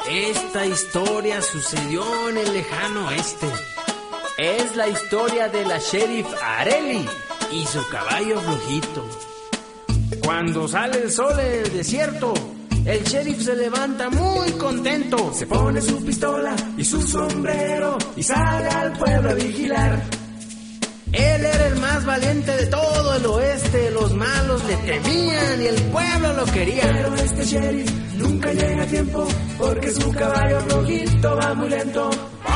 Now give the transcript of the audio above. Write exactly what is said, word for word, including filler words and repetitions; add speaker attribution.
Speaker 1: Esta historia sucedió en el lejano oeste. Es la historia de la sheriff Arely y su caballo flojito. Cuando sale el sol en el desierto, el sheriff se levanta muy contento.
Speaker 2: Se pone su pistola y su sombrero y sale al pueblo a vigilar.
Speaker 1: Él era el más valiente de todo el oeste. Los malos le temían y el pueblo lo quería.
Speaker 2: Pero este sheriff nunca llega a tiempo porque su caballo flojito va muy lento.